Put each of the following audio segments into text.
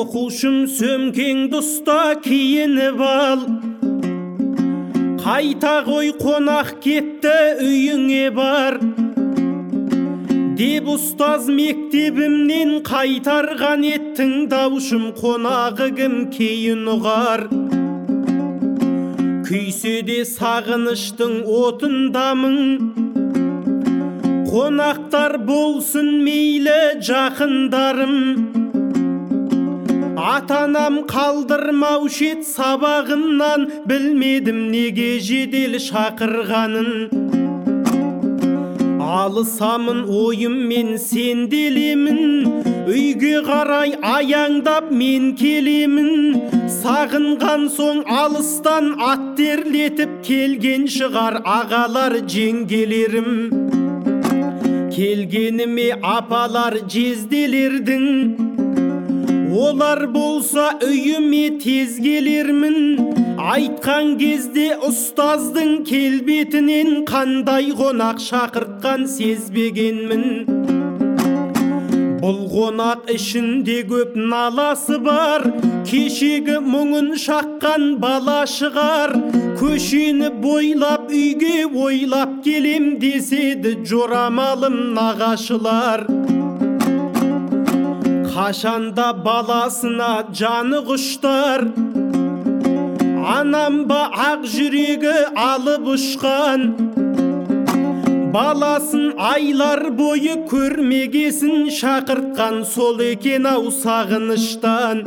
Оқушым сөмкеңді ұста киініп ал, қайта қой қонақ кетті үйіңе бар деп ұстаз мектебімнен қайтарған еттің даушым қонағы кім кейін ұғар. Күйсе де сағыныштың отындамын, қонақтар болсын мейлі жақындарым. Атанам қалдырмаушы ет сабағымнан, білмедім неге жедел шақырғанын. Алысамын ойыммен сенделемін, үйге қарай аяңдап мен келемін. Сағынған соң алыстан ат терлетіп келген шығар ағалар жеңгелерім. Келгеніме апалар жезделердің, олар болса үйіме тез келермін. Айтқан кезде ұстаздың келбетінен қандай қонақ шақыртқан сезбегенмін. Бұл қонақ ішінде көп наласы бар, кешегі мұңын шаққан бала шығар. Көшені бойлап үйге ойлап келем деседі жорамалым нағашылар. Қашанда баласына жаны құштар, анам ба ақ жүрегі алып ұшқан. Баласын айлар бойы көрмегесін шақыртқан сол екен ау сағыныштан.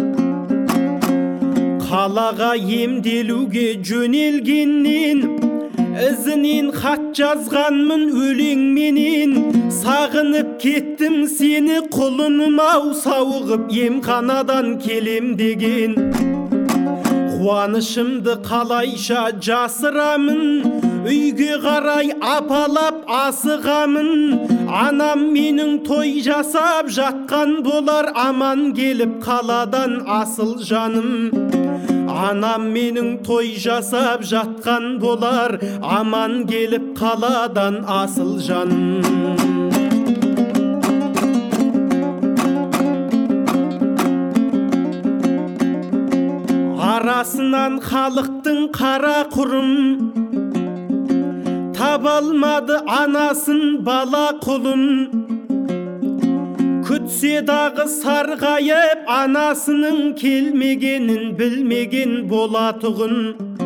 Қалаға емделуге жөнелгеннен, ізінен хат жазғанмын өлеңменен. Сағынып кеттім сені құлыным ау, сауығып емханадан келем деген. Қуанышымды қалайша жасырамын, үйге қарай апалап асығамын. Анам менің той жасап жатқан болар, аман келіп қаладан асыл жаным. Анам менің той жасап жатқан болар, аман келіп қаладан асыл жаным. Арасынан халықтың қара құрым, таба алмады анасын бала құлын. Күтсе дағы сарғайып, анасының келмегенін білмеген болатұғын.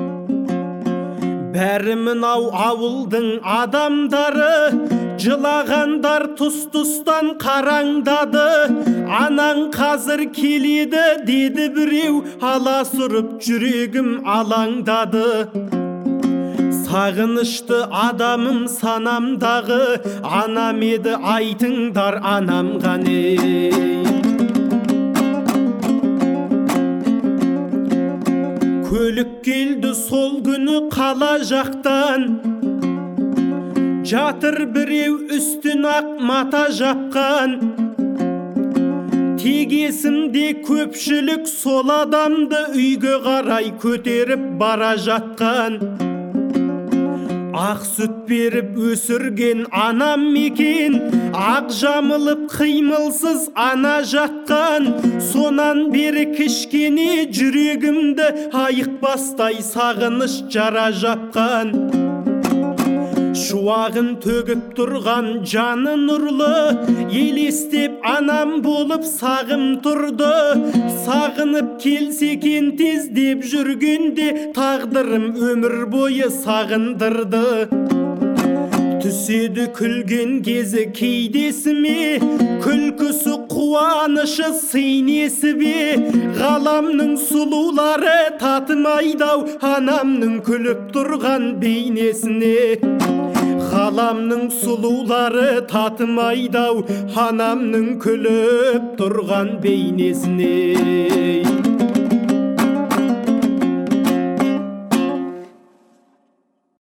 Бәрі мынау ауылдың адамдары, жылағандар тұс-тұстан қараңдады. Анаң қазір келеді деді біреу, аласұрып жүрегім алаңдады. Сағынышты адамым санамдағы, анам еді айтыңдар анам қане. Көлік келді сол күні қала жақтан, жатыр біреу үстін ақ мата жапқан. Тегесімде көпшілік сол адамды үйге қарай көтеріп бара жатқан. Ақ сүт беріп өсірген анам мекен, ақ жамылып қимылсыз ана жатқан. Сонан бері кішкене жүрегімді айықпастай сағыныш жара жапқан. Шуағын төгіп тұрған жаны нұрлы, елестеп анам болып сағым тұрды. Сағынып келсе екен тез деп жүргенде, тағдырым өмір бойы сағындырды. Түседі күлген кезі кейдесіме, күлкісі қуанышы сыйнесі бе. Ғаламның сұлулары татымайдау, анамның күліп тұрған бейнесіне. Ғаламның сұлулары татымайдау, анамның күліп тұрған бейнесіне.